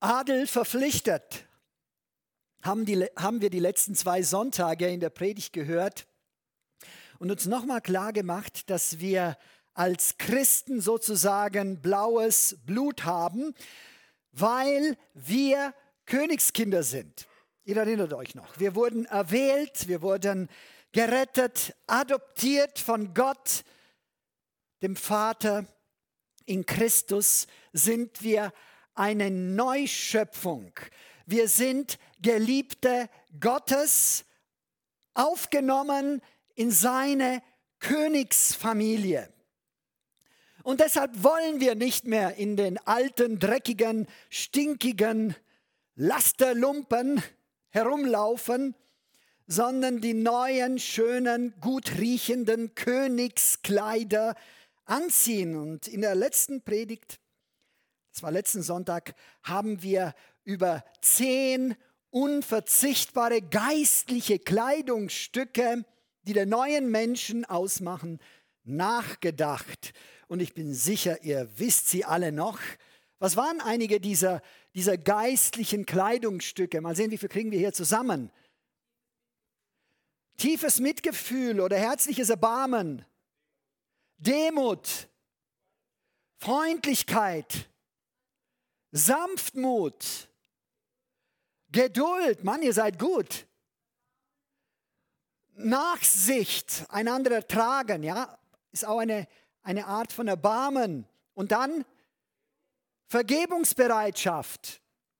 Adel verpflichtet, haben wir die letzten 2 Sonntage in der Predigt gehört und uns nochmal klar gemacht, dass wir als Christen sozusagen blaues Blut haben, weil wir Königskinder sind. Ihr erinnert euch noch, wir wurden erwählt, wir wurden gerettet, adoptiert von Gott, dem Vater. In Christus sind wir eine Neuschöpfung. Wir sind Geliebte Gottes, aufgenommen in seine Königsfamilie. Und deshalb wollen wir nicht mehr in den alten, dreckigen, stinkigen Lasterlumpen herumlaufen, sondern die neuen, schönen, gut riechenden Königskleider anziehen. Und in der letzten Predigt, das war letzten Sonntag, haben wir über 10 unverzichtbare geistliche Kleidungsstücke, die den neuen Menschen ausmachen, nachgedacht. Und ich bin sicher, ihr wisst sie alle noch. Was waren einige dieser geistlichen Kleidungsstücke? Mal sehen, wie viel kriegen wir hier zusammen. Tiefes Mitgefühl oder herzliches Erbarmen, Demut, Freundlichkeit, Sanftmut, Geduld, Mann, ihr seid gut. Nachsicht, einander ertragen, ja, ist auch eine Art von Erbarmen. Und dann Vergebungsbereitschaft.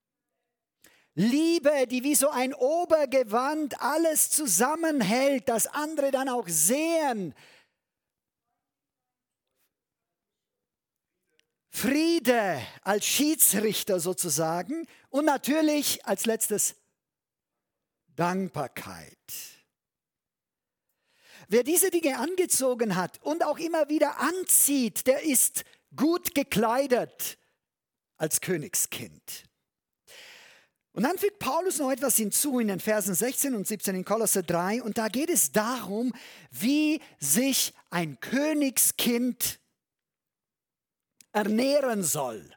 Liebe, die wie so ein Obergewand alles zusammenhält, dass andere dann auch sehen. Friede als Schiedsrichter sozusagen. Und natürlich als letztes Dankbarkeit. Wer diese Dinge angezogen hat und auch immer wieder anzieht, der ist gut gekleidet als Königskind. Und dann fügt Paulus noch etwas hinzu in den Versen 16 und 17 in Kolosser 3. Und da geht es darum, wie sich ein Königskind ernähren soll.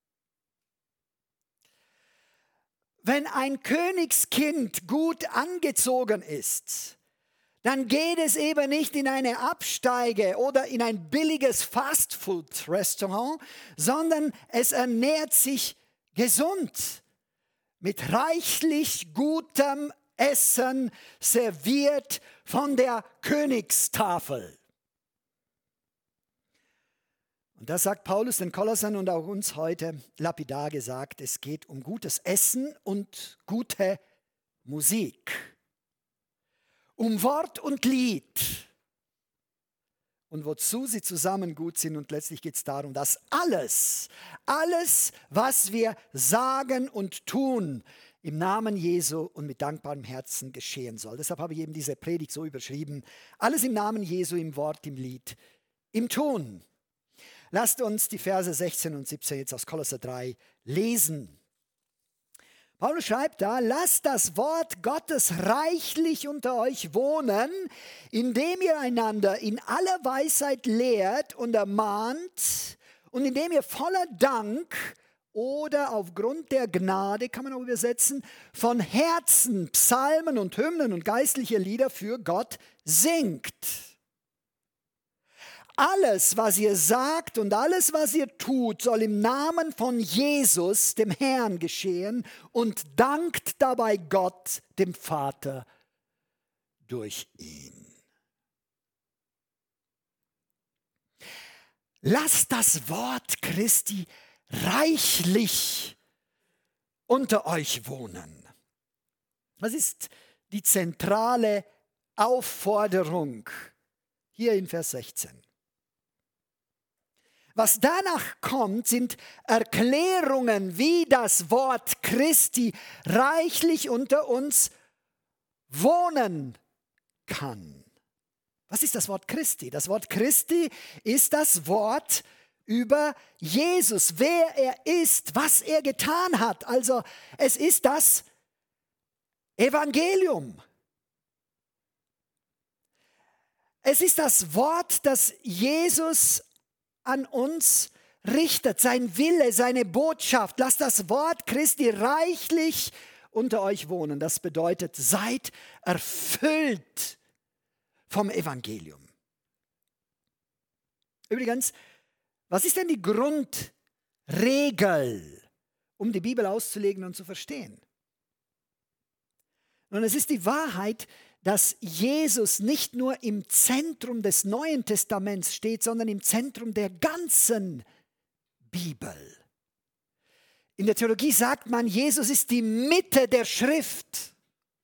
Wenn ein Königskind gut angezogen ist, dann geht es eben nicht in eine Absteige oder in ein billiges Fastfood-Restaurant, sondern es ernährt sich gesund, mit reichlich gutem Essen serviert von der Königstafel. Und das sagt Paulus den Kolossern und auch uns heute lapidar gesagt, es geht um gutes Essen und gute Musik. Um Wort und Lied und wozu sie zusammen gut sind. Und letztlich geht es darum, dass alles, was wir sagen und tun, im Namen Jesu und mit dankbarem Herzen geschehen soll. Deshalb habe ich eben diese Predigt so überschrieben. Alles im Namen Jesu, im Wort, im Lied, im Tun. Lasst uns die Verse 16 und 17 jetzt aus Kolosser 3 lesen. Paulus schreibt da, lasst das Wort Gottes reichlich unter euch wohnen, indem ihr einander in aller Weisheit lehrt und ermahnt und indem ihr voller Dank oder aufgrund der Gnade, kann man auch übersetzen, von Herzen Psalmen und Hymnen und geistliche Lieder für Gott singt. Alles, was ihr sagt und alles, was ihr tut, soll im Namen von Jesus, dem Herrn, geschehen und dankt dabei Gott, dem Vater, durch ihn. Lasst das Wort Christi reichlich unter euch wohnen. Das ist die zentrale Aufforderung hier in Vers 16. Was danach kommt, sind Erklärungen, wie das Wort Christi reichlich unter uns wohnen kann. Was ist das Wort Christi? Das Wort Christi ist das Wort über Jesus, wer er ist, was er getan hat. Also es ist das Evangelium. Es ist das Wort, das Jesus an uns richtet, sein Wille, seine Botschaft. Lasst das Wort Christi reichlich unter euch wohnen. Das bedeutet, seid erfüllt vom Evangelium. Übrigens, was ist denn die Grundregel, um die Bibel auszulegen und zu verstehen? Und es ist die Wahrheit, dass Jesus nicht nur im Zentrum des Neuen Testaments steht, sondern im Zentrum der ganzen Bibel. In der Theologie sagt man, Jesus ist die Mitte der Schrift.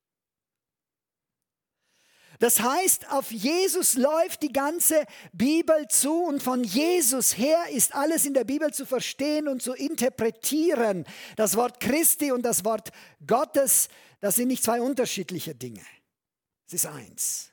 Das heißt, auf Jesus läuft die ganze Bibel zu und von Jesus her ist alles in der Bibel zu verstehen und zu interpretieren. Das Wort Christi und das Wort Gottes, das sind nicht zwei unterschiedliche Dinge. Es ist eins.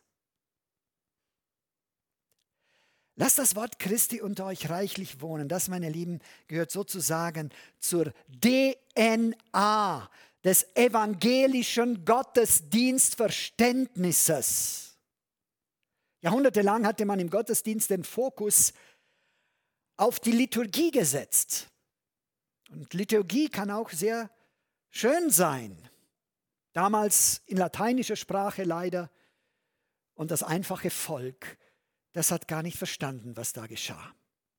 Lasst das Wort Christi unter euch reichlich wohnen. Das, meine Lieben, gehört sozusagen zur DNA des evangelischen Gottesdienstverständnisses. Jahrhundertelang hatte man im Gottesdienst den Fokus auf die Liturgie gesetzt. Und Liturgie kann auch sehr schön sein. Damals in lateinischer Sprache leider. Und das einfache Volk, das hat gar nicht verstanden, was da geschah.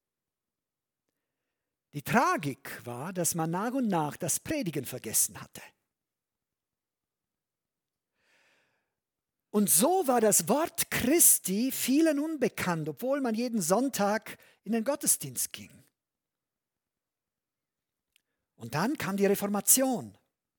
Die Tragik war, dass man nach und nach das Predigen vergessen hatte. Und so war das Wort Christi vielen unbekannt, obwohl man jeden Sonntag in den Gottesdienst ging. Und dann kam die Reformation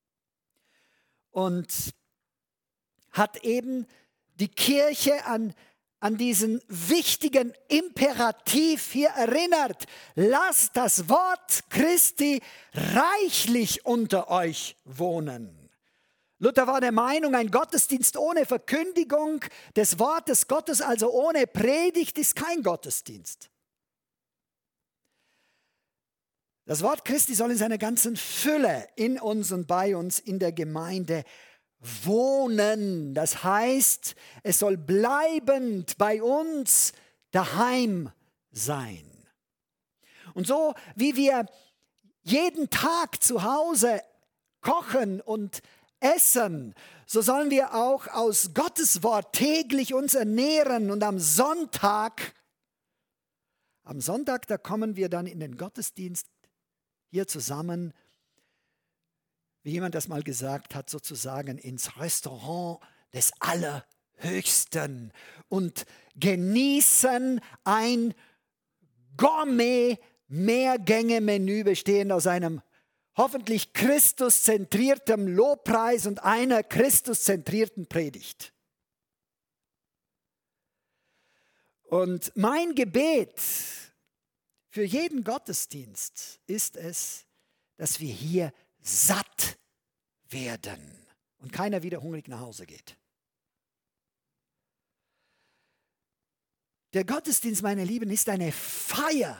und hat eben die Kirche an diesen wichtigen Imperativ hier erinnert. Lasst das Wort Christi reichlich unter euch wohnen. Luther war der Meinung, ein Gottesdienst ohne Verkündigung des Wortes Gottes, also ohne Predigt, ist kein Gottesdienst. Das Wort Christi soll in seiner ganzen Fülle in uns und bei uns in der Gemeinde wohnen. Das heißt, es soll bleibend bei uns daheim sein. Und so wie wir jeden Tag zu Hause kochen und essen, so sollen wir auch aus Gottes Wort täglich uns ernähren. Und am Sonntag, da kommen wir dann in den Gottesdienst hier zusammen, wie jemand das mal gesagt hat, sozusagen ins Restaurant des Allerhöchsten und genießen ein Gourmet-Mehrgänge-Menü bestehend aus einem hoffentlich Christuszentrierten Lobpreis und einer Christuszentrierten Predigt. Und mein Gebet für jeden Gottesdienst ist es, dass wir hier satt werden und keiner wieder hungrig nach Hause geht. Der Gottesdienst, meine Lieben, ist eine Feier.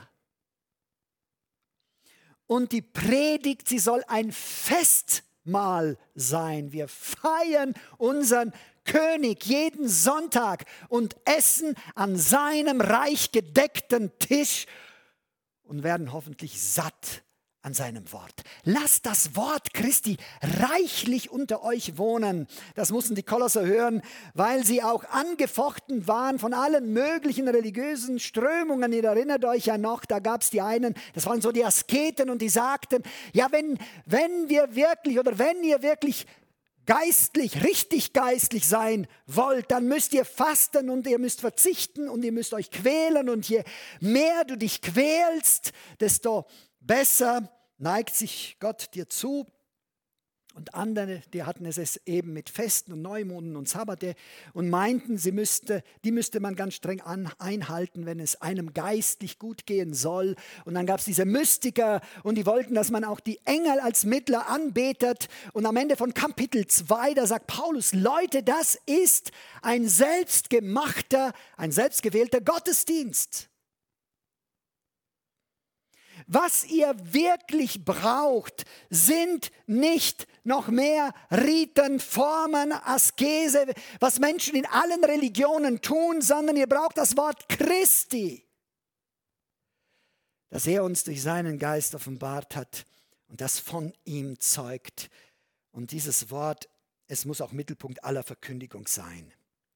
Und die Predigt, sie soll ein Festmahl sein. Wir feiern unseren König jeden Sonntag und essen an seinem reich gedeckten Tisch und werden hoffentlich satt an seinem Wort. Lasst das Wort Christi reichlich unter euch wohnen. Das mussten die Kolosser hören, weil sie auch angefochten waren von allen möglichen religiösen Strömungen. Ihr erinnert euch ja noch, da gab es die einen, das waren so die Asketen, und die sagten, ja, wenn ihr wirklich geistlich, richtig geistlich sein wollt, dann müsst ihr fasten und ihr müsst verzichten und ihr müsst euch quälen, und je mehr du dich quälst, desto besser neigt sich Gott dir zu. Und andere, die hatten es eben mit Festen und Neumonden und Sabbate und meinten, die müsste man ganz streng einhalten, wenn es einem geistlich gut gehen soll. Und dann gab es diese Mystiker, und die wollten, dass man auch die Engel als Mittler anbetet. Und am Ende von Kapitel 2, da sagt Paulus, Leute, das ist ein selbstgewählter Gottesdienst. Was ihr wirklich braucht, sind nicht noch mehr Riten, Formen, Askese, was Menschen in allen Religionen tun, sondern ihr braucht das Wort Christi. das er uns durch seinen Geist offenbart hat und das von ihm zeugt. Und dieses Wort, es muss auch Mittelpunkt aller Verkündigung sein.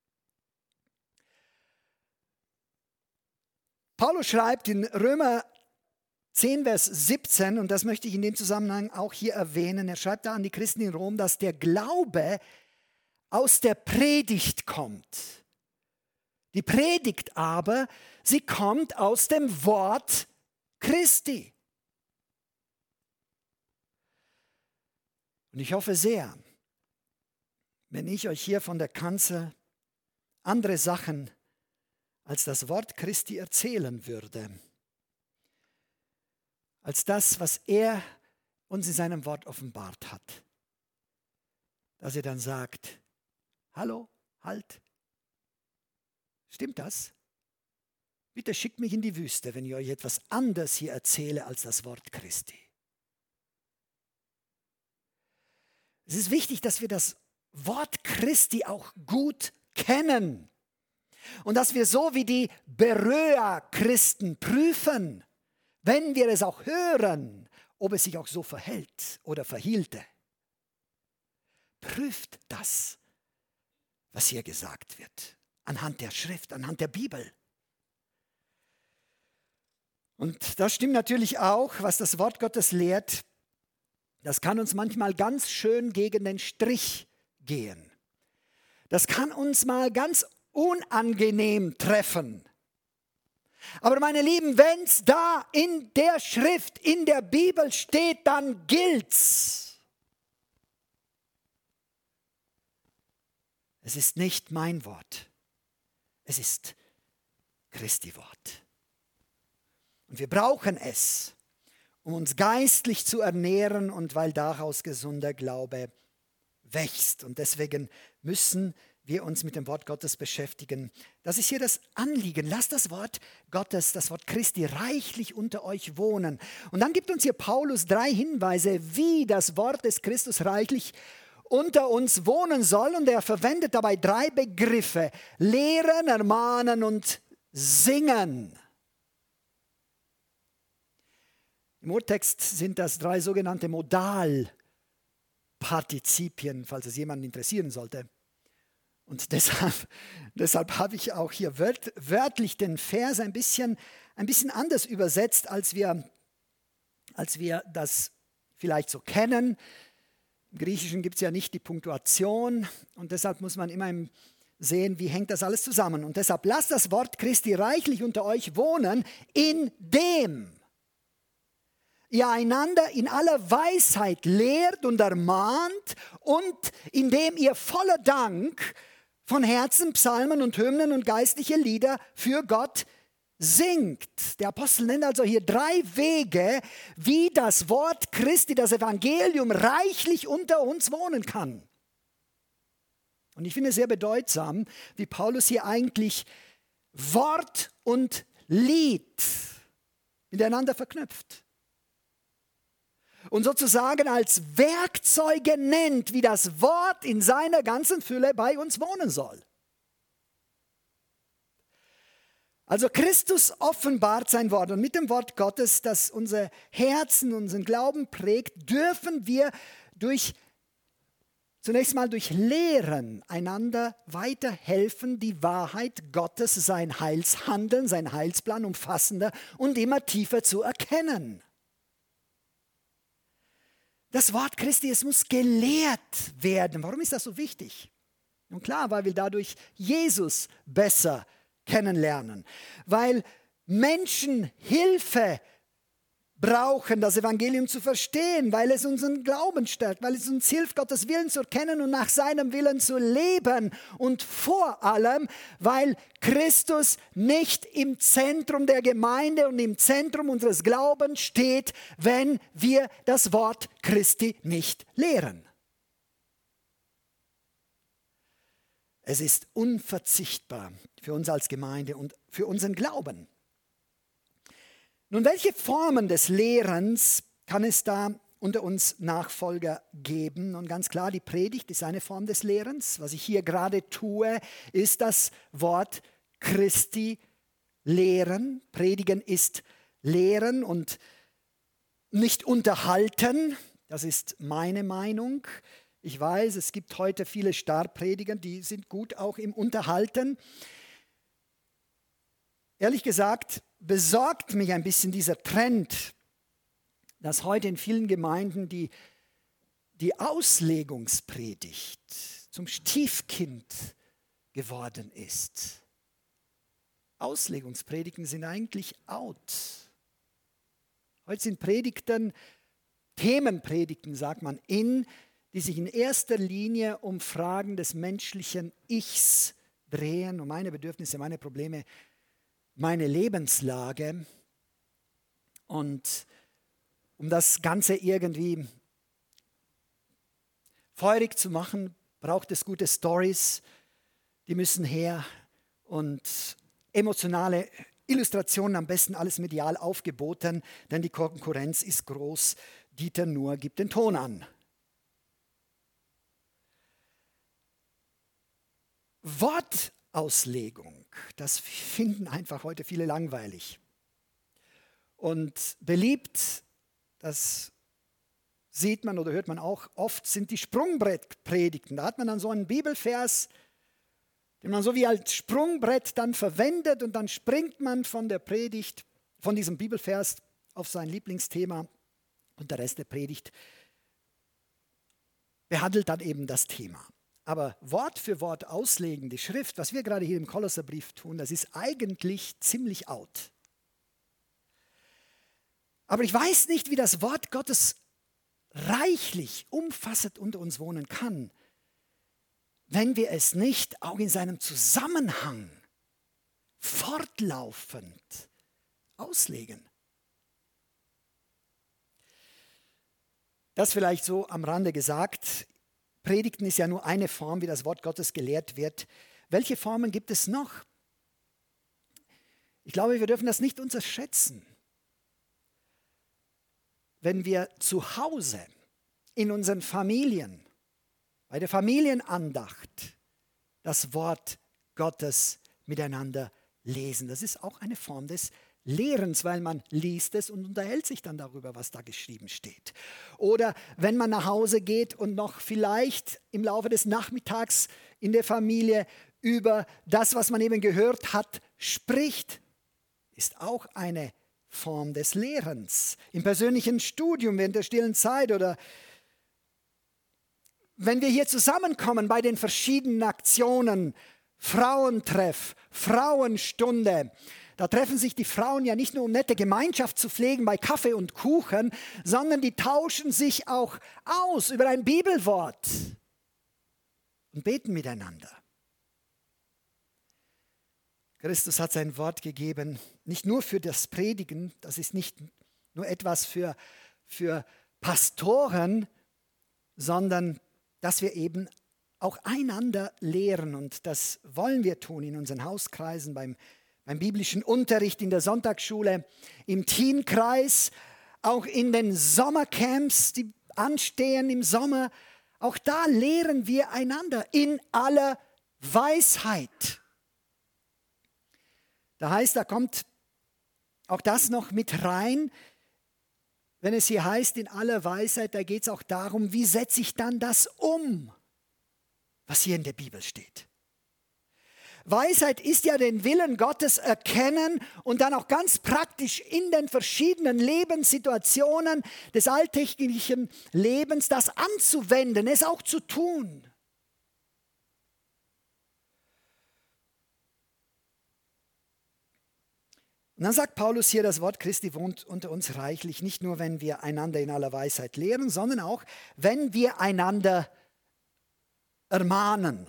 Paulus schreibt in Römer 10, Vers 17, und das möchte ich in dem Zusammenhang auch hier erwähnen, er schreibt da an die Christen in Rom, dass der Glaube aus der Predigt kommt. Die Predigt aber, sie kommt aus dem Wort Christi. Und ich hoffe sehr, wenn ich euch hier von der Kanzel andere Sachen als das Wort Christi erzählen würde, als das, was er uns in seinem Wort offenbart hat, dass er dann sagt, hallo, halt, stimmt das? Bitte schickt mich in die Wüste, wenn ich euch etwas anderes hier erzähle als das Wort Christi. Es ist wichtig, dass wir das Wort Christi auch gut kennen und dass wir so wie die Beröa-Christen prüfen, wenn wir es auch hören, ob es sich auch so verhält oder verhielte. Prüft das, was hier gesagt wird, anhand der Schrift, anhand der Bibel. Und das stimmt natürlich auch, was das Wort Gottes lehrt. Das kann uns manchmal ganz schön gegen den Strich gehen. Das kann uns mal ganz unangenehm treffen. Aber meine Lieben, wenn es da in der Schrift, in der Bibel steht, dann gilt's. Es ist nicht mein Wort, es ist Christi Wort. Und wir brauchen es, um uns geistlich zu ernähren und weil daraus gesunder Glaube wächst. Und deswegen müssen wir uns mit dem Wort Gottes beschäftigen. Das ist hier das Anliegen. Lasst das Wort Gottes, das Wort Christi reichlich unter euch wohnen. Und dann gibt uns hier Paulus 3 Hinweise, wie das Wort des Christus reichlich unter uns wohnen soll. Und er verwendet dabei 3 Begriffe: lehren, ermahnen und singen. Im Urtext sind das 3 sogenannte Modalpartizipien, falls es jemanden interessieren sollte. Und deshalb habe ich auch hier wörtlich den Vers ein bisschen anders übersetzt, als wir das vielleicht so kennen. Im Griechischen gibt es ja nicht die Punktuation und deshalb muss man immer sehen, wie hängt das alles zusammen. Und deshalb lasst das Wort Christi reichlich unter euch wohnen, indem ihr einander in aller Weisheit lehrt und ermahnt und indem ihr voller Dank von Herzen Psalmen und Hymnen und geistliche Lieder für Gott singt. Der Apostel nennt also hier 3 Wege, wie das Wort Christi, das Evangelium, reichlich unter uns wohnen kann. Und ich finde es sehr bedeutsam, wie Paulus hier eigentlich Wort und Lied miteinander verknüpft. Und sozusagen als Werkzeuge nennt, wie das Wort in seiner ganzen Fülle bei uns wohnen soll. Also Christus offenbart sein Wort und mit dem Wort Gottes, das unser Herzen, unseren Glauben prägt, dürfen wir zunächst mal durch Lehren einander weiterhelfen, die Wahrheit Gottes, sein Heilshandeln, sein Heilsplan umfassender und immer tiefer zu erkennen. Das Wort Christi, es muss gelehrt werden. Warum ist das so wichtig? Nun klar, weil wir dadurch Jesus besser kennenlernen. Weil Menschen Hilfe brauchen, das Evangelium zu verstehen, weil es unseren Glauben stärkt, weil es uns hilft, Gottes Willen zu erkennen und nach seinem Willen zu leben. Und vor allem, weil Christus nicht im Zentrum der Gemeinde und im Zentrum unseres Glaubens steht, wenn wir das Wort Christi nicht lehren. Es ist unverzichtbar für uns als Gemeinde und für unseren Glauben. Nun, welche Formen des Lehrens kann es da unter uns Nachfolger geben? Und ganz klar, die Predigt ist eine Form des Lehrens. Was ich hier gerade tue, ist das Wort Christi lehren. Predigen ist lehren und nicht unterhalten. Das ist meine Meinung. Ich weiß, es gibt heute viele Starprediger, die sind gut auch im Unterhalten. Ehrlich gesagt, besorgt mich ein bisschen dieser Trend, dass heute in vielen Gemeinden die Auslegungspredigt zum Stiefkind geworden ist. Auslegungspredigten sind eigentlich out. Heute sind Predigten, Themenpredigten, sagt man, die sich in erster Linie um Fragen des menschlichen Ichs drehen, um meine Bedürfnisse, meine Probleme, meine Lebenslage. Und um das Ganze irgendwie feurig zu machen, braucht es gute Stories, die müssen her und emotionale Illustrationen, am besten alles medial aufgeboten, denn die Konkurrenz ist groß. Dieter Nuhr gibt den Ton an. Wortauslegung, das finden einfach heute viele langweilig. Und beliebt, das sieht man oder hört man auch oft, sind die Sprungbrettpredigten. Da hat man dann so einen Bibelvers, den man so wie als Sprungbrett dann verwendet und dann springt man von der Predigt, von diesem Bibelvers auf sein Lieblingsthema und der Rest der Predigt behandelt dann eben das Thema. Aber Wort für Wort auslegen, die Schrift, was wir gerade hier im Kolosserbrief tun, das ist eigentlich ziemlich out. Aber ich weiß nicht, wie das Wort Gottes reichlich, umfassend unter uns wohnen kann, wenn wir es nicht auch in seinem Zusammenhang fortlaufend auslegen. Das vielleicht so am Rande gesagt. Predigten ist ja nur eine Form, wie das Wort Gottes gelehrt wird. Welche Formen gibt es noch? Ich glaube, wir dürfen das nicht unterschätzen. Wenn wir zu Hause, in unseren Familien, bei der Familienandacht das Wort Gottes miteinander lesen. Das ist auch eine Form des Lehrens, weil man liest es und unterhält sich dann darüber, was da geschrieben steht. Oder wenn man nach Hause geht und noch vielleicht im Laufe des Nachmittags in der Familie über das, was man eben gehört hat, spricht, ist auch eine Form des Lehrens. Im persönlichen Studium, während der stillen Zeit oder wenn wir hier zusammenkommen bei den verschiedenen Aktionen, Frauentreff, Frauenstunde, da treffen sich die Frauen ja nicht nur, um nette Gemeinschaft zu pflegen bei Kaffee und Kuchen, sondern die tauschen sich auch aus über ein Bibelwort und beten miteinander. Christus hat sein Wort gegeben, nicht nur für das Predigen, das ist nicht nur etwas für Pastoren, sondern dass wir eben auch einander lehren. Und das wollen wir tun in unseren Hauskreisen, beim biblischen Unterricht, in der Sonntagsschule, im Teamkreis, auch in den Sommercamps, die anstehen im Sommer. Auch da lehren wir einander in aller Weisheit. Da heißt, da kommt auch das noch mit rein. Wenn es hier heißt, in aller Weisheit, da geht es auch darum, wie setze ich dann das um, was hier in der Bibel steht. Weisheit ist ja den Willen Gottes erkennen und dann auch ganz praktisch in den verschiedenen Lebenssituationen des alltäglichen Lebens das anzuwenden, es auch zu tun. Und dann sagt Paulus hier, das Wort Christi wohnt unter uns reichlich, nicht nur, wenn wir einander in aller Weisheit lehren, sondern auch, wenn wir einander ermahnen.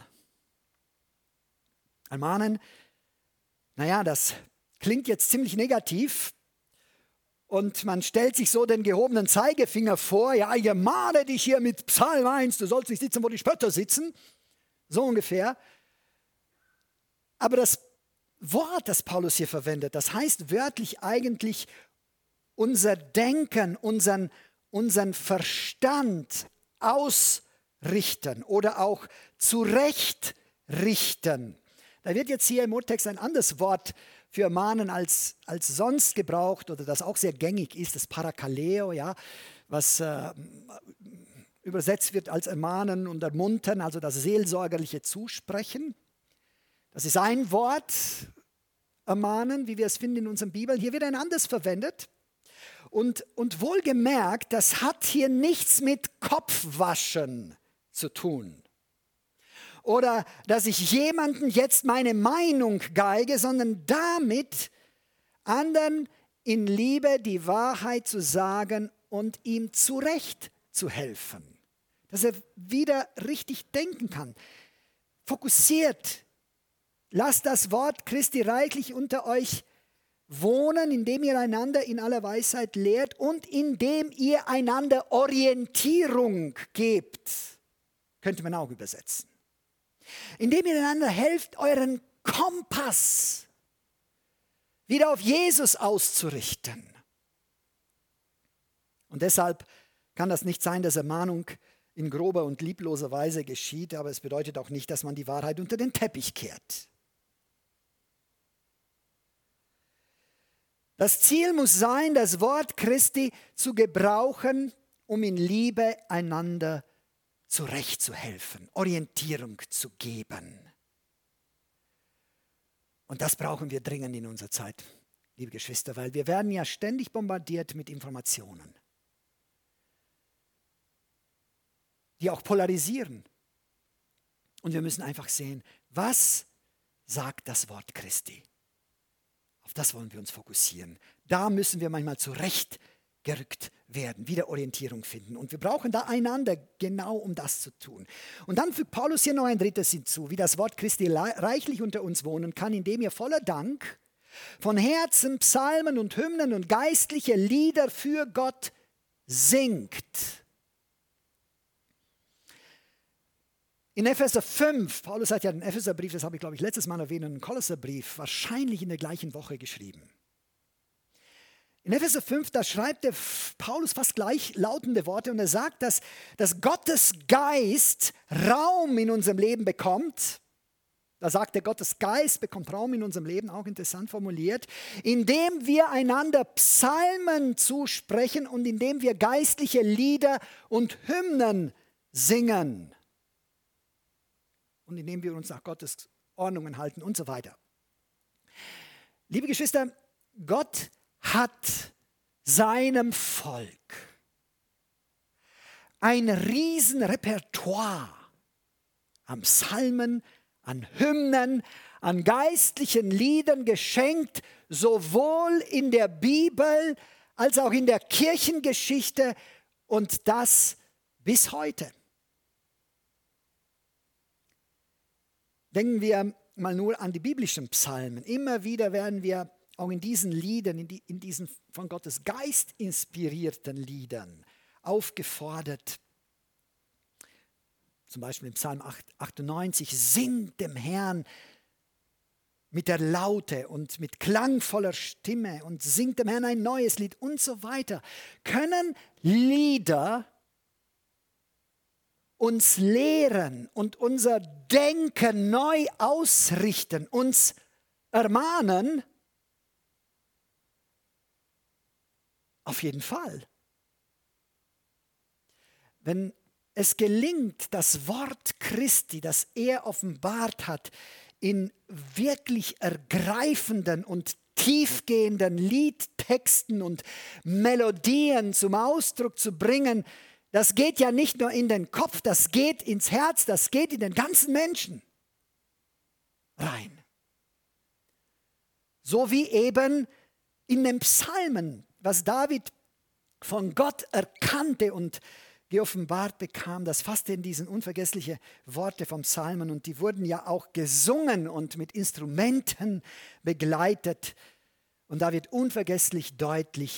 Ermahnen, naja, das klingt jetzt ziemlich negativ und man stellt sich so den gehobenen Zeigefinger vor, ja, ich ermahne dich hier mit Psalm 1, du sollst nicht sitzen, wo die Spötter sitzen, so ungefähr. Aber das Wort, das Paulus hier verwendet, das heißt wörtlich eigentlich unser Denken, unseren Verstand ausrichten oder auch zurechtrichten. Da wird jetzt hier im Urtext ein anderes Wort für ermahnen als sonst gebraucht oder das auch sehr gängig ist, das Parakaleo, ja, was übersetzt wird als ermahnen und ermuntern, also das seelsorgerliche Zusprechen. Das ist ein Wort, ermahnen, wie wir es finden in unserer Bibel. Hier wird ein anderes verwendet. Und wohlgemerkt, das hat hier nichts mit Kopfwaschen zu tun. Oder dass ich jemandem jetzt meine Meinung geige, sondern damit anderen in Liebe die Wahrheit zu sagen und ihm zurecht zu helfen. Dass er wieder richtig denken kann. Fokussiert. Lasst das Wort Christi reichlich unter euch wohnen, indem ihr einander in aller Weisheit lehrt und indem ihr einander Orientierung gebt. Könnte man auch übersetzen. Indem ihr einander helft, euren Kompass wieder auf Jesus auszurichten. Und deshalb kann das nicht sein, dass Ermahnung in grober und liebloser Weise geschieht, aber es bedeutet auch nicht, dass man die Wahrheit unter den Teppich kehrt. Das Ziel muss sein, das Wort Christi zu gebrauchen, um in Liebe einander zurechtzuhelfen, Orientierung zu geben. Und das brauchen wir dringend in unserer Zeit, liebe Geschwister, weil wir werden ja ständig bombardiert mit Informationen, die auch polarisieren. Und wir müssen einfach sehen, was sagt das Wort Christi? Auf das wollen wir uns fokussieren. Da müssen wir manchmal zurechtgerückt werden, wieder Orientierung finden. Und wir brauchen da einander genau, um das zu tun. Und dann fügt Paulus hier noch ein drittes hinzu, wie das Wort Christi reichlich unter uns wohnen kann, indem ihr voller Dank von Herzen Psalmen und Hymnen und geistliche Lieder für Gott singt. In Epheser 5, Paulus hat ja den Epheserbrief, das habe ich glaube ich letztes Mal erwähnt, und den Kolosserbrief wahrscheinlich in der gleichen Woche geschrieben. In Epheser 5, da schreibt der Paulus fast gleichlautende Worte und er sagt, dass Gottes Geist Raum in unserem Leben bekommt. Da sagt er, Gottes Geist bekommt Raum in unserem Leben, auch interessant formuliert, indem wir einander Psalmen zusprechen und indem wir geistliche Lieder und Hymnen singen. Und indem wir uns nach Gottes Ordnungen halten und so weiter. Liebe Geschwister, Gott hat seinem Volk ein Riesenrepertoire an Psalmen, an Hymnen, an geistlichen Liedern geschenkt, sowohl in der Bibel als auch in der Kirchengeschichte und das bis heute. Denken wir mal nur an die biblischen Psalmen. Immer wieder werden wir auch in diesen Liedern, in diesen von Gottes Geist inspirierten Liedern aufgefordert. Zum Beispiel im Psalm 98, singt dem Herrn mit der Laute und mit klangvoller Stimme und singt dem Herrn ein neues Lied und so weiter. Können Lieder uns lehren und unser Denken neu ausrichten, uns ermahnen? Auf jeden Fall. Wenn es gelingt, das Wort Christi, das er offenbart hat, in wirklich ergreifenden und tiefgehenden Liedtexten und Melodien zum Ausdruck zu bringen, das geht ja nicht nur in den Kopf, das geht ins Herz, das geht in den ganzen Menschen rein. So wie eben in den Psalmen, was David von Gott erkannte und geoffenbart bekam, das fasste in diesen unvergesslichen Worte vom Psalmen und die wurden ja auch gesungen und mit Instrumenten begleitet. Und da wird unvergesslich deutlich,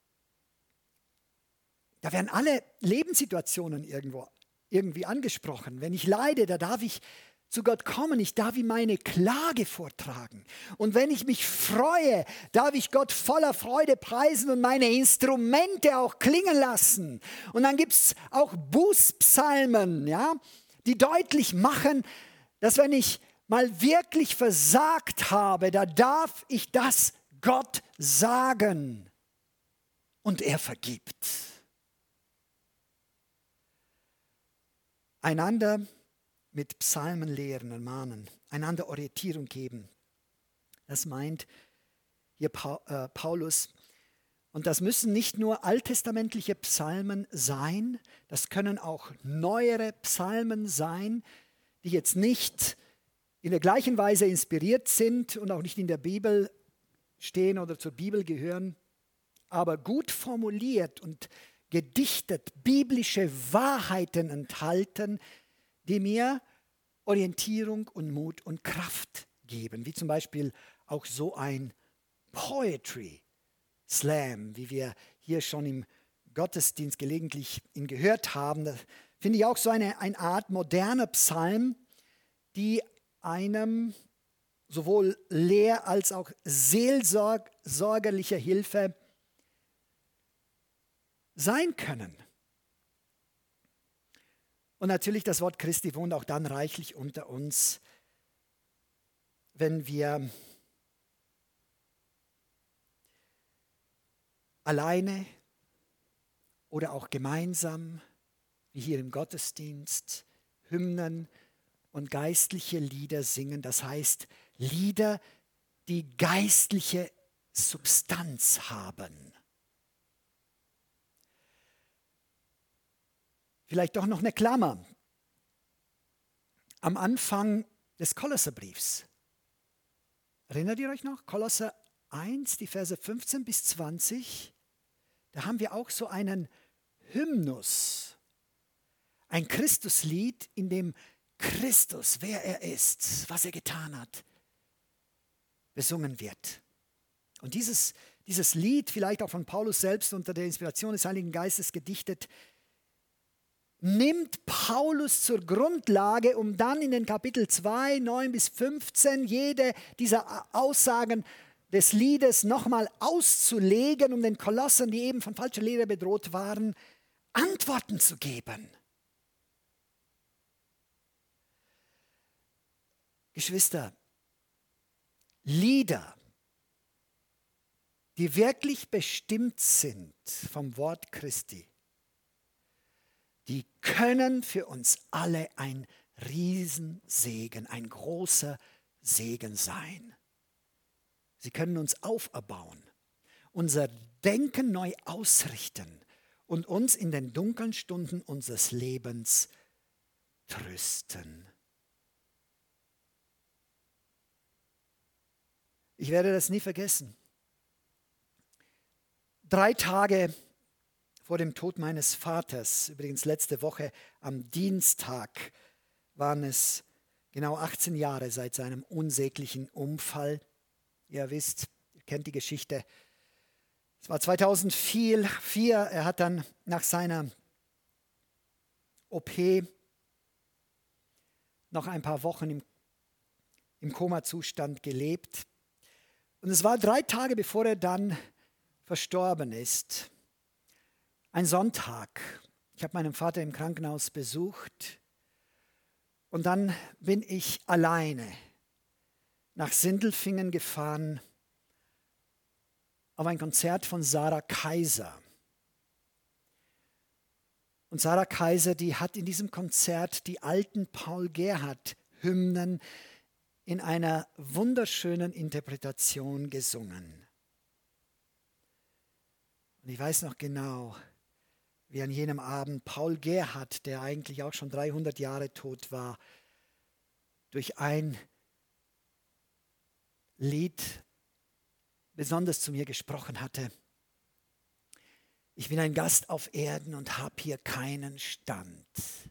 da werden alle Lebenssituationen irgendwie angesprochen. Wenn ich leide, da darf ich zu Gott kommen, ich darf ihm meine Klage vortragen. Und wenn ich mich freue, darf ich Gott voller Freude preisen und meine Instrumente auch klingen lassen. Und dann gibt es auch Bußpsalmen, ja, die deutlich machen, dass wenn ich mal wirklich versagt habe, da darf ich das Gott sagen. Und er vergibt. Einander mit Psalmen lehren und mahnen, einander Orientierung geben. Das meint hier Paulus. Und das müssen nicht nur alttestamentliche Psalmen sein, das können auch neuere Psalmen sein, die jetzt nicht in der gleichen Weise inspiriert sind und auch nicht in der Bibel stehen oder zur Bibel gehören, aber gut formuliert und gedichtet biblische Wahrheiten enthalten, die mir Orientierung und Mut und Kraft geben, wie zum Beispiel auch so ein Poetry Slam, wie wir hier schon im Gottesdienst gelegentlich ihn gehört haben. Das finde ich auch so eine Art moderner Psalm, die einem sowohl Lehr- als auch seelsorgerlicher Hilfe sein können. Und natürlich, das Wort Christi wohnt auch dann reichlich unter uns, wenn wir alleine oder auch gemeinsam, wie hier im Gottesdienst, Hymnen und geistliche Lieder singen. Das heißt, Lieder, die geistliche Substanz haben. Vielleicht doch noch eine Klammer. Am Anfang des Kolosserbriefs. Erinnert ihr euch noch? Kolosser 1, die Verse 15 bis 20. Da haben wir auch so einen Hymnus, ein Christuslied, in dem Christus, wer er ist, was er getan hat, besungen wird. Und dieses Lied, vielleicht auch von Paulus selbst unter der Inspiration des Heiligen Geistes gedichtet, nimmt Paulus zur Grundlage, um dann in den Kapitel 2, 9 bis 15 jede dieser Aussagen des Liedes nochmal auszulegen, um den Kolossern, die eben von falscher Lehre bedroht waren, Antworten zu geben. Geschwister, Lieder, die wirklich bestimmt sind vom Wort Christi, die können für uns alle ein Riesensegen, ein großer Segen sein. Sie können uns auferbauen, unser Denken neu ausrichten und uns in den dunklen Stunden unseres Lebens trösten. Ich werde das nie vergessen. 3 Tage vor dem Tod meines Vaters, übrigens letzte Woche am Dienstag, waren es genau 18 Jahre seit seinem unsäglichen Unfall. Ihr wisst, ihr kennt die Geschichte. Es war 2004, er hat dann nach seiner OP noch ein paar Wochen im Koma-Zustand gelebt. Und es war 3 Tage, bevor er dann verstorben ist. Ein Sonntag. Ich habe meinen Vater im Krankenhaus besucht. Und dann bin ich alleine nach Sindelfingen gefahren auf ein Konzert von Sarah Kaiser. Und Sarah Kaiser, die hat in diesem Konzert die alten Paul Gerhardt-Hymnen in einer wunderschönen Interpretation gesungen. Und ich weiß noch genau, wie an jenem Abend Paul Gerhardt, der eigentlich auch schon 300 Jahre tot war, durch ein Lied besonders zu mir gesprochen hatte. Ich bin ein Gast auf Erden und habe hier keinen Stand.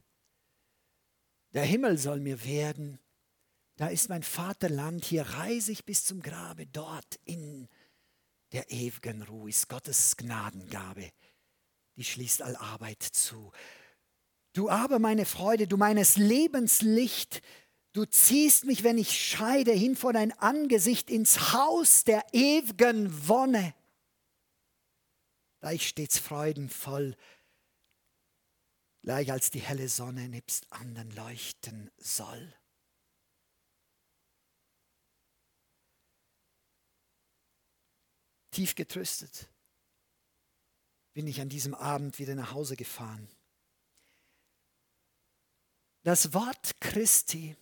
Der Himmel soll mir werden, da ist mein Vaterland, hier reise ich bis zum Grabe, dort in der ewigen Ruhe ist Gottes Gnadengabe, die schließt all Arbeit zu. Du aber, meine Freude, du meines Lebens Licht, du ziehst mich, wenn ich scheide, hin vor dein Angesicht ins Haus der ewigen Wonne, da ich stets freudenvoll, gleich als die helle Sonne nebst anderen leuchten soll. Tief getröstet bin ich an diesem Abend wieder nach Hause gefahren. Das Wort Christi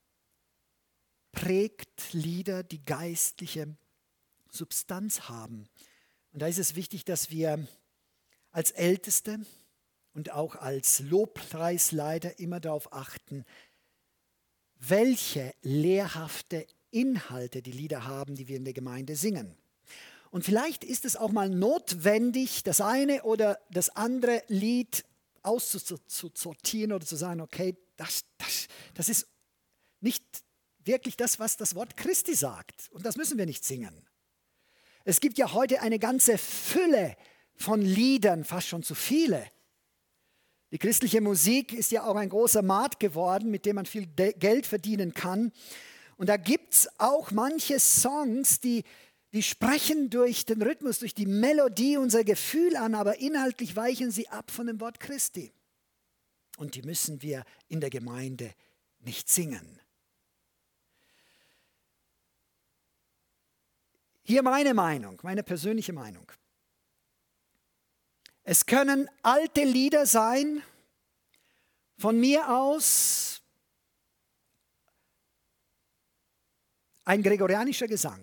prägt Lieder, die geistliche Substanz haben. Und da ist es wichtig, dass wir als Älteste und auch als Lobpreisleiter immer darauf achten, welche lehrhafte Inhalte die Lieder haben, die wir in der Gemeinde singen. Und vielleicht ist es auch mal notwendig, das eine oder das andere Lied auszusortieren oder zu sagen, okay, das ist nicht wirklich das, was das Wort Christi sagt. Und das müssen wir nicht singen. Es gibt ja heute eine ganze Fülle von Liedern, fast schon zu viele. Die christliche Musik ist ja auch ein großer Markt geworden, mit dem man viel Geld verdienen kann. Und da gibt es auch manche Songs, die sprechen durch den Rhythmus, durch die Melodie unser Gefühl an, aber inhaltlich weichen sie ab von dem Wort Christi. Und die müssen wir in der Gemeinde nicht singen. Hier meine Meinung, meine persönliche Meinung. Es können alte Lieder sein, von mir aus ein gregorianischer Gesang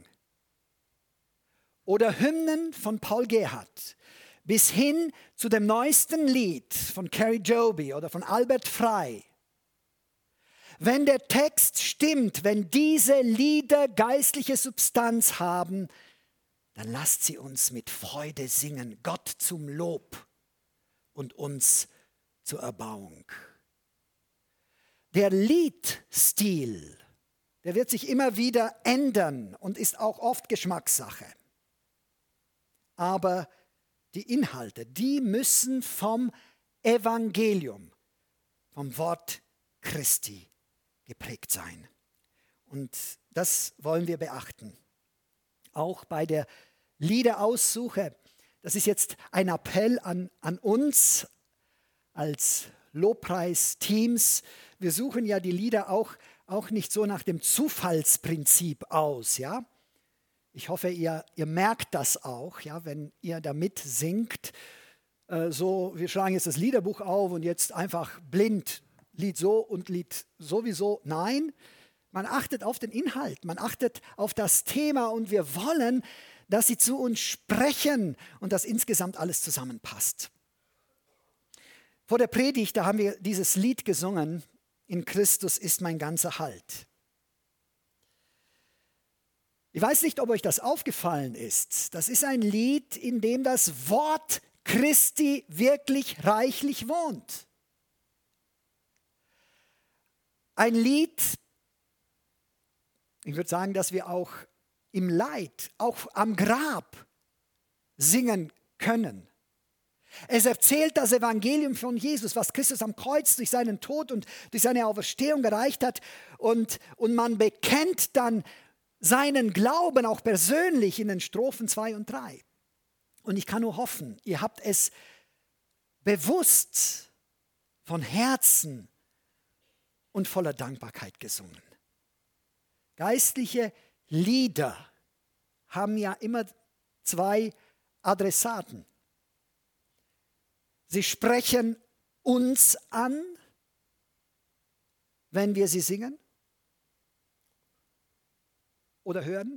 oder Hymnen von Paul Gerhardt bis hin zu dem neuesten Lied von Carrie Joby oder von Albert Frey. Wenn der Text stimmt, wenn diese Lieder geistliche Substanz haben, dann lasst sie uns mit Freude singen, Gott zum Lob und uns zur Erbauung. Der Liedstil, der wird sich immer wieder ändern und ist auch oft Geschmackssache. Aber die Inhalte, die müssen vom Evangelium, vom Wort Christi geprägt sein. Und das wollen wir beachten. Auch bei der Liederaussuche, das ist jetzt ein Appell an uns als Lobpreisteams. Wir suchen ja die Lieder auch nicht so nach dem Zufallsprinzip aus. Ja? Ich hoffe, ihr merkt das auch, ja, wenn ihr damit singt. Wir schlagen jetzt das Liederbuch auf und jetzt einfach blind Lied so und Lied sowieso. Nein, man achtet auf den Inhalt, man achtet auf das Thema und wir wollen, dass sie zu uns sprechen und dass insgesamt alles zusammenpasst. Vor der Predigt, da haben wir dieses Lied gesungen, in Christus ist mein ganzer Halt. Ich weiß nicht, ob euch das aufgefallen ist. Das ist ein Lied, in dem das Wort Christi wirklich reichlich wohnt. Ein Lied, ich würde sagen, dass wir auch im Leid, auch am Grab singen können. Es erzählt das Evangelium von Jesus, was Christus am Kreuz durch seinen Tod und durch seine Auferstehung erreicht hat. Und man bekennt dann seinen Glauben auch persönlich in den Strophen 2 und 3. Und ich kann nur hoffen, ihr habt es bewusst von Herzen und voller Dankbarkeit gesungen. Geistliche Lieder haben ja immer zwei Adressaten. Sie sprechen uns an, wenn wir sie singen oder hören.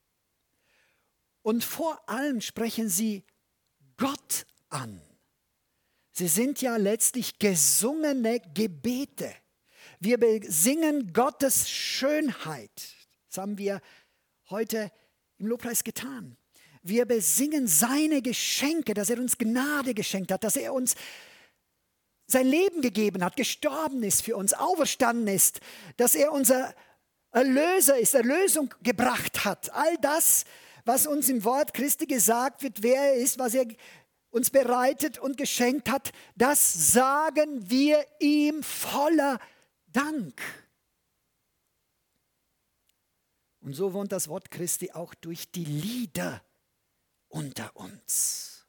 Und vor allem sprechen sie Gott an. Sie sind ja letztlich gesungene Gebete. Wir besingen Gottes Schönheit. Das haben wir heute im Lobpreis getan. Wir besingen seine Geschenke, dass er uns Gnade geschenkt hat, dass er uns sein Leben gegeben hat, gestorben ist für uns, auferstanden ist, dass er unser Erlöser ist, Erlösung gebracht hat. All das, was uns im Wort Christi gesagt wird, wer er ist, was er uns bereitet und geschenkt hat, das sagen wir ihm voller Dank. Und so wohnt das Wort Christi auch durch die Lieder unter uns.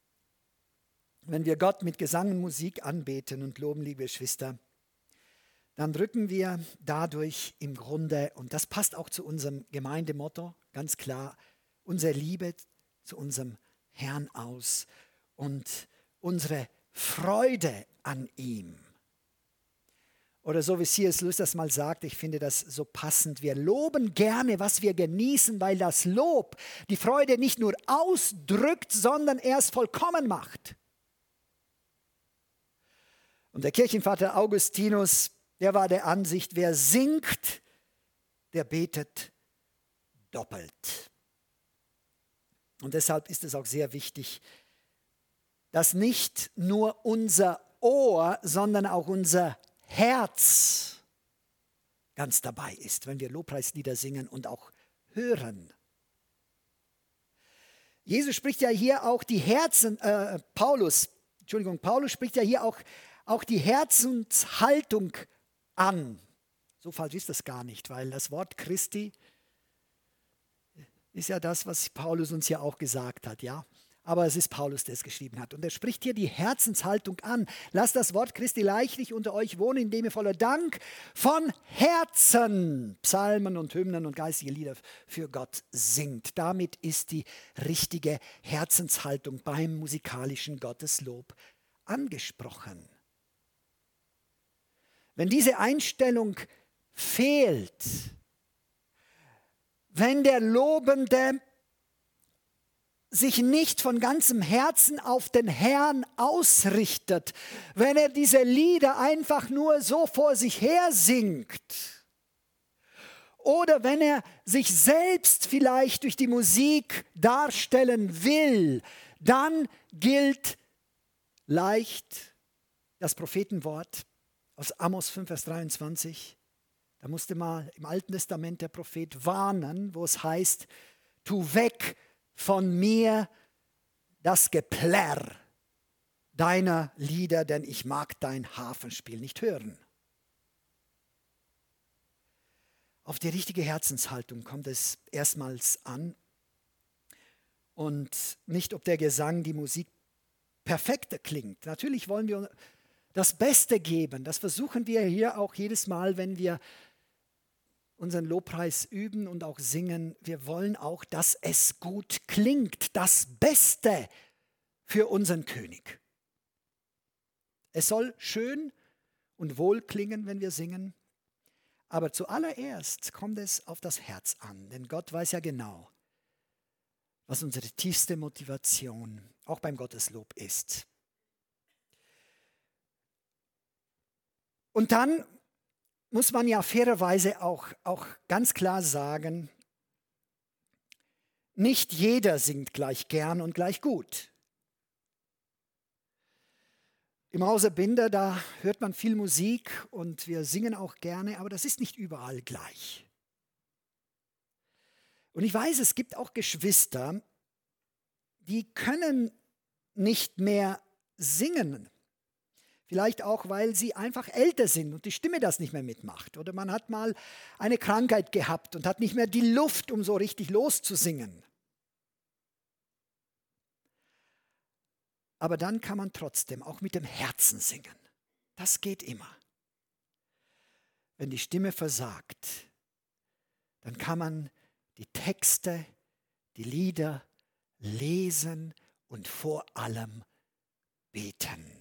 Wenn wir Gott mit Gesang und Musik anbeten und loben, liebe Geschwister, dann drücken wir dadurch im Grunde, und das passt auch zu unserem Gemeindemotto, ganz klar, unsere Liebe zu unserem Herrn aus und unsere Freude an ihm. Oder so wie C.S. Lewis das mal sagt, ich finde das so passend, wir loben gerne, was wir genießen, weil das Lob die Freude nicht nur ausdrückt, sondern erst vollkommen macht. Und der Kirchenvater Augustinus, der war der Ansicht, wer singt, der betet doppelt. Und deshalb ist es auch sehr wichtig, dass nicht nur unser Ohr, sondern auch unser Herz ganz dabei ist, wenn wir Lobpreislieder singen und auch hören. Jesus spricht ja hier auch die Paulus spricht ja hier auch die Herzenshaltung an. So falsch ist das gar nicht, weil das Wort Christi ist ja das, was Paulus uns ja auch gesagt hat, ja. Aber es ist Paulus, der es geschrieben hat. Und er spricht hier die Herzenshaltung an. Lasst das Wort Christi reichlich unter euch wohnen, indem ihr voller Dank von Herzen Psalmen und Hymnen und geistige Lieder für Gott singt. Damit ist die richtige Herzenshaltung beim musikalischen Gotteslob angesprochen. Wenn diese Einstellung fehlt, wenn der Lobende sich nicht von ganzem Herzen auf den Herrn ausrichtet, wenn er diese Lieder einfach nur so vor sich her singt oder wenn er sich selbst vielleicht durch die Musik darstellen will, dann gilt leicht das Prophetenwort aus Amos 5, Vers 23. Da musste mal im Alten Testament der Prophet warnen, wo es heißt, tu weg von mir das Geplärr deiner Lieder, denn ich mag dein Harfenspiel nicht hören. Auf die richtige Herzenshaltung kommt es erstmals an und nicht, ob der Gesang, die Musik perfekter klingt. Natürlich wollen wir das Beste geben. Das versuchen wir hier auch jedes Mal, wenn wir unseren Lobpreis üben und auch singen. Wir wollen auch, dass es gut klingt, das Beste für unseren König. Es soll schön und wohl klingen, wenn wir singen, aber zuallererst kommt es auf das Herz an, denn Gott weiß ja genau, was unsere tiefste Motivation auch beim Gotteslob ist. Und dann muss man ja fairerweise auch ganz klar sagen, nicht jeder singt gleich gern und gleich gut. Im Hause Binder, da hört man viel Musik und wir singen auch gerne, aber das ist nicht überall gleich. Und ich weiß, es gibt auch Geschwister, die können nicht mehr singen. Vielleicht auch, weil sie einfach älter sind und die Stimme das nicht mehr mitmacht. Oder man hat mal eine Krankheit gehabt und hat nicht mehr die Luft, um so richtig loszusingen. Aber dann kann man trotzdem auch mit dem Herzen singen. Das geht immer. Wenn die Stimme versagt, dann kann man die Texte, die Lieder lesen und vor allem beten.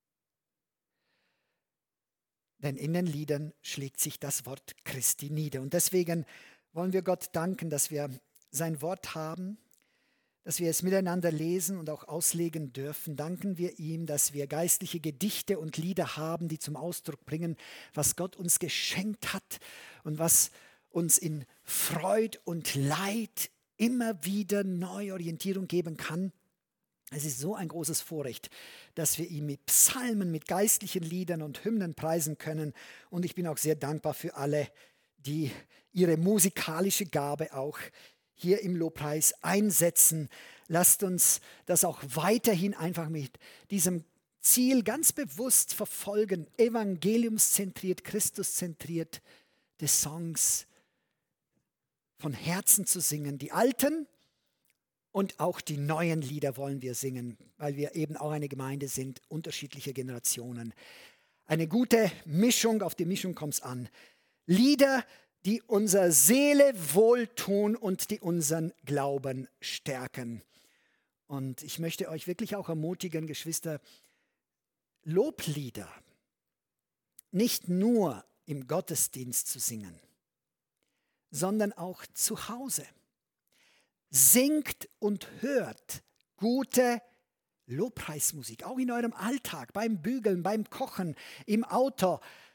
Denn in den Liedern schlägt sich das Wort Christi nieder. Und deswegen wollen wir Gott danken, dass wir sein Wort haben, dass wir es miteinander lesen und auch auslegen dürfen. Danken wir ihm, dass wir geistliche Gedichte und Lieder haben, die zum Ausdruck bringen, was Gott uns geschenkt hat und was uns in Freud und Leid immer wieder neue Orientierung geben kann. Es ist so ein großes Vorrecht, dass wir ihn mit Psalmen, mit geistlichen Liedern und Hymnen preisen können. Und ich bin auch sehr dankbar für alle, die ihre musikalische Gabe auch hier im Lobpreis einsetzen. Lasst uns das auch weiterhin einfach mit diesem Ziel ganz bewusst verfolgen, evangeliumszentriert, Christuszentriert, die Songs von Herzen zu singen, die alten und auch die neuen Lieder wollen wir singen, weil wir eben auch eine Gemeinde sind, unterschiedliche Generationen. Eine gute Mischung, auf die Mischung kommt es an. Lieder, die unserer Seele wohltun und die unseren Glauben stärken. Und ich möchte euch wirklich auch ermutigen, Geschwister, Loblieder nicht nur im Gottesdienst zu singen, sondern auch zu Hause. Singt und hört gute Lobpreismusik, auch in eurem Alltag, beim Bügeln, beim Kochen, im Auto,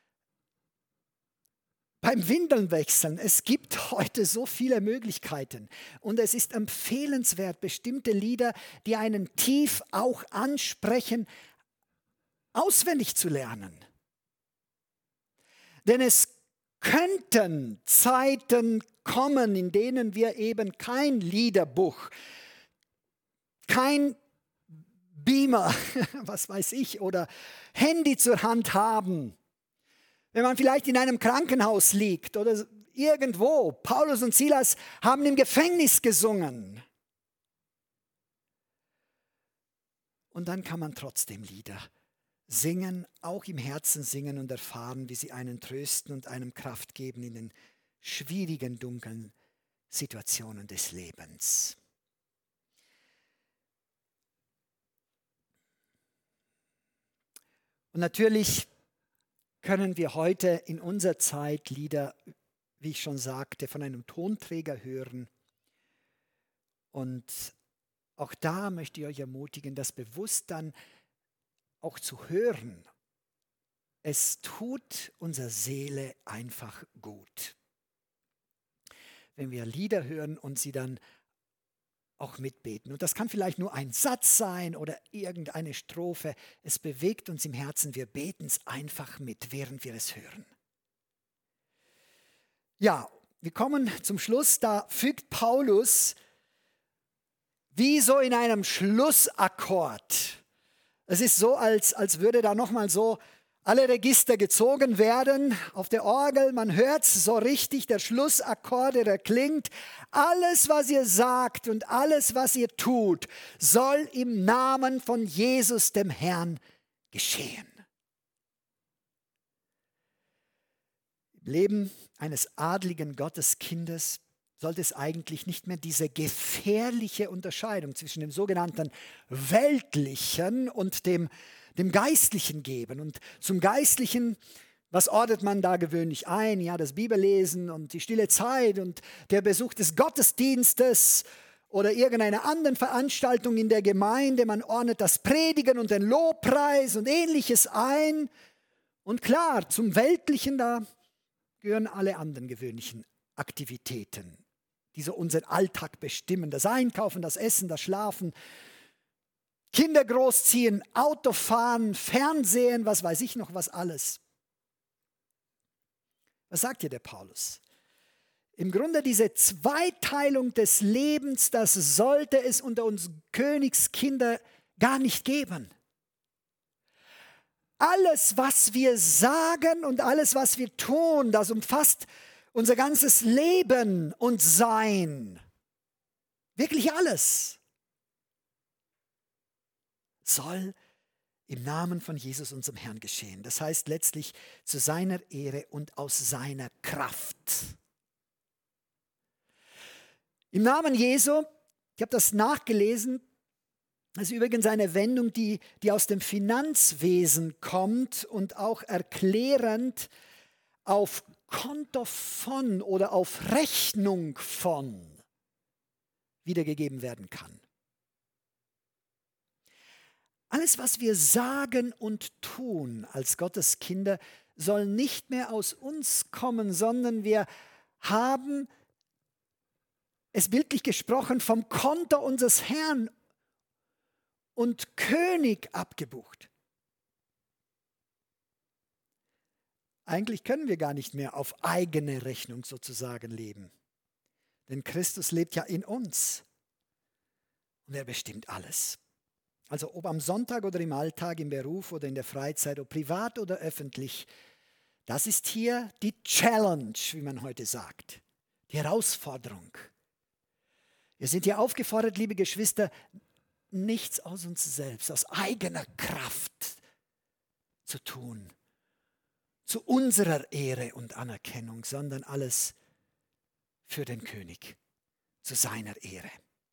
beim Windeln wechseln. Es gibt heute so viele Möglichkeiten und es ist empfehlenswert, bestimmte Lieder, die einen tief auch ansprechen, auswendig zu lernen. Denn es könnten Zeiten kommen, in denen wir eben kein Liederbuch, kein Beamer, was weiß ich, oder Handy zur Hand haben. Wenn man vielleicht in einem Krankenhaus liegt oder irgendwo. Paulus und Silas haben im Gefängnis gesungen. Und dann kann man trotzdem Lieder singen, auch im Herzen singen und erfahren, wie sie einen trösten und einem Kraft geben in den schwierigen, dunklen Situationen des Lebens. Und natürlich können wir heute in unserer Zeit Lieder, wie ich schon sagte, von einem Tonträger hören. Und auch da möchte ich euch ermutigen, das bewusst dann auch zu hören. Es tut unserer Seele einfach gut, wenn wir Lieder hören und sie dann auch mitbeten. Und das kann vielleicht nur ein Satz sein oder irgendeine Strophe. Es bewegt uns im Herzen. Wir beten es einfach mit, während wir es hören. Ja, wir kommen zum Schluss. Da fügt Paulus wie so in einem Schlussakkord. Es ist so, als würde da nochmal so alle Register gezogen werden auf der Orgel. Man hört es so richtig, der Schlussakkord, der klingt. Alles, was ihr sagt und alles, was ihr tut, soll im Namen von Jesus, dem Herrn, geschehen. Im Leben eines adligen Gotteskindes sollte es eigentlich nicht mehr diese gefährliche Unterscheidung zwischen dem sogenannten Weltlichen und dem Geistlichen geben. Und zum Geistlichen, was ordnet man da gewöhnlich ein? Ja, das Bibellesen und die stille Zeit und der Besuch des Gottesdienstes oder irgendeiner anderen Veranstaltung in der Gemeinde. Man ordnet das Predigen und den Lobpreis und Ähnliches ein. Und klar, zum Weltlichen, da gehören alle anderen gewöhnlichen Aktivitäten, die so unseren Alltag bestimmen. Das Einkaufen, das Essen, das Schlafen, Kinder großziehen, Auto fahren, Fernsehen, was weiß ich noch, was alles. Was sagt hier der Paulus? Im Grunde diese Zweiteilung des Lebens, das sollte es unter uns Königskinder gar nicht geben. Alles, was wir sagen und alles, was wir tun, das umfasst unser ganzes Leben und Sein. Wirklich alles soll im Namen von Jesus, unserem Herrn, geschehen. Das heißt letztlich zu seiner Ehre und aus seiner Kraft. Im Namen Jesu, ich habe das nachgelesen, das ist übrigens eine Wendung, die aus dem Finanzwesen kommt und auch erklärend auf Konto von oder auf Rechnung von wiedergegeben werden kann. Alles, was wir sagen und tun als Gottes Kinder, soll nicht mehr aus uns kommen, sondern wir haben es bildlich gesprochen vom Konto unseres Herrn und König abgebucht. Eigentlich können wir gar nicht mehr auf eigene Rechnung sozusagen leben. Denn Christus lebt ja in uns und er bestimmt alles. Also ob am Sonntag oder im Alltag, im Beruf oder in der Freizeit, ob privat oder öffentlich, das ist hier die Challenge, wie man heute sagt, die Herausforderung. Wir sind hier aufgefordert, liebe Geschwister, nichts aus uns selbst, aus eigener Kraft zu tun, zu unserer Ehre und Anerkennung, sondern alles für den König, zu seiner Ehre.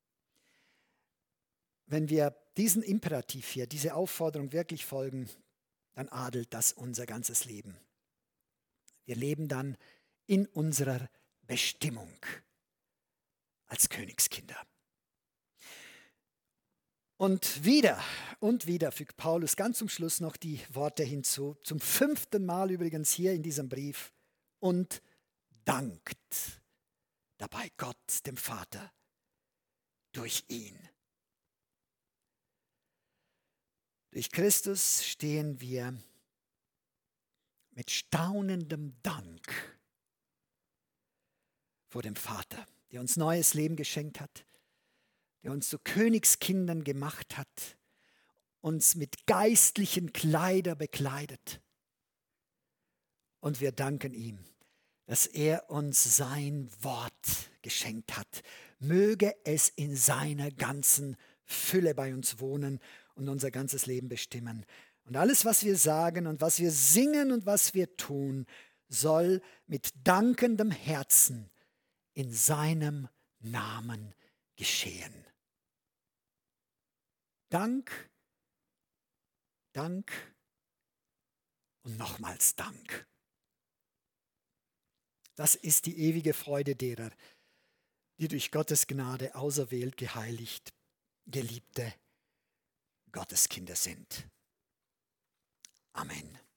Wenn wir diesen Imperativ hier, diese Aufforderung wirklich folgen, dann adelt das unser ganzes Leben. Wir leben dann in unserer Bestimmung als Königskinder. Und wieder fügt Paulus ganz zum Schluss noch die Worte hinzu, zum 5. Mal übrigens hier in diesem Brief, und dankt dabei Gott, dem Vater, durch ihn. Durch Christus stehen wir mit staunendem Dank vor dem Vater, der uns neues Leben geschenkt hat, der uns zu Königskindern gemacht hat, uns mit geistlichen Kleidern bekleidet. Und wir danken ihm, dass er uns sein Wort geschenkt hat. Möge es in seiner ganzen Fülle bei uns wohnen und unser ganzes Leben bestimmen. Und alles, was wir sagen und was wir singen und was wir tun, soll mit dankendem Herzen in seinem Namen geschehen. Dank, Dank und nochmals Dank. Das ist die ewige Freude derer, die durch Gottes Gnade auserwählt, geheiligt, geliebte Gotteskinder sind. Amen.